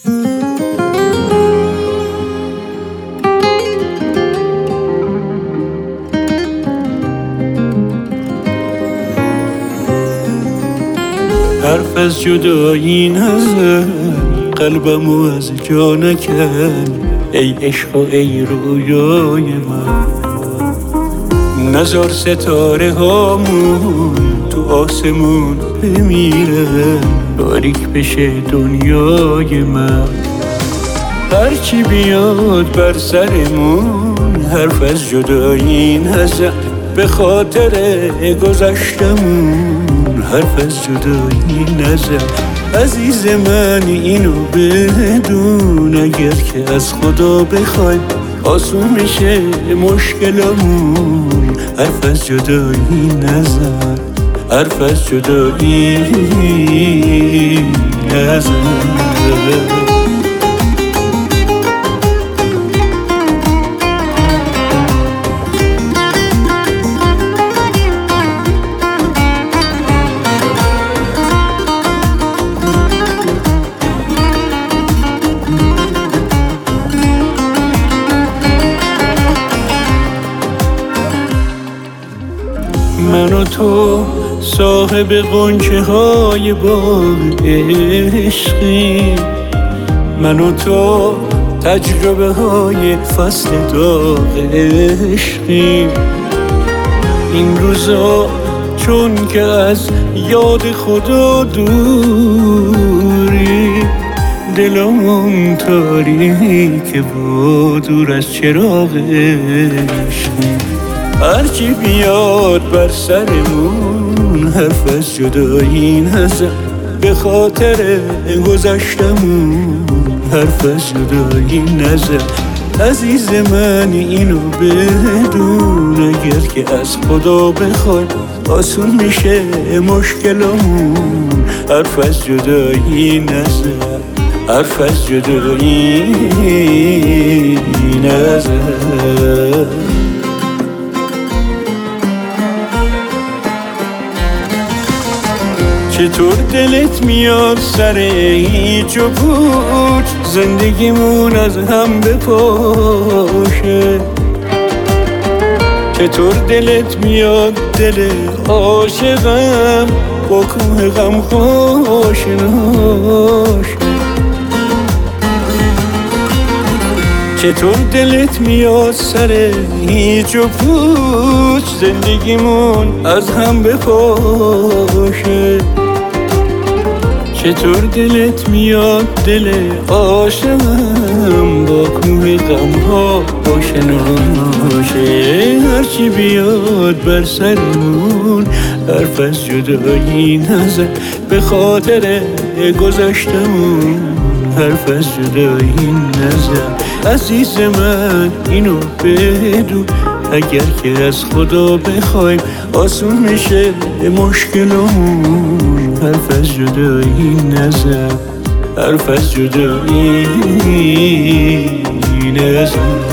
حرف از جدایی نزن، قلبمو از جا نکن، ای عشق و ای رویای من. نذار ستاره هامون تو آسمون بمیرن، تاریک بشه دنیای من. هرچی بیاد بر سرمون، حرف از جدایی نزن، به خاطر گذشتمون حرف از جدایی نزن. عزیز من اینو بدون، اگر که از خدا بخوای آسون میشه مشکلمون. حرف از جدایی نزن، حرف از جدایی نزن. من و تو صاحب غنچه های باغ عشقی، من و تو تجربه های فصل داغ عشقی. این روزا چون که از یاد خدا دوری، دلم تاریک و دور از چراغ عشقی. هرچی بیاد بر سرمون، حرف از جدایی نزن، به خاطر گذشتمون حرف از جدایی نزن. عزیز من اینو بدون، اگر که از خدا بخوای آسون میشه مشکلمون. حرف از جدایی نزن، حرف از جدایی نزن. چطور دلت میاد سر هیچ و پوچ، زندگیمون از هم بپاشه؟ چطور دلت میاد دل عاشقم با کوه غم خوش ناشه؟ چطور دلت میاد سر هیچ و پوچ، زندگیمون از هم بپاشه؟ چطور دلت میاد دل عاشقم با کوه غم ها آشناشه؟ هرچی بیاد بر سرمون، حرف از جدایی نزن، به خاطر گذشتمون حرف از جدایی نزن. عزیز من اینو بدون، اگر که از خدا بخوایم آسون میشه مشکلمون. حرف از جدایی نزن، حرف از جدایی نزن.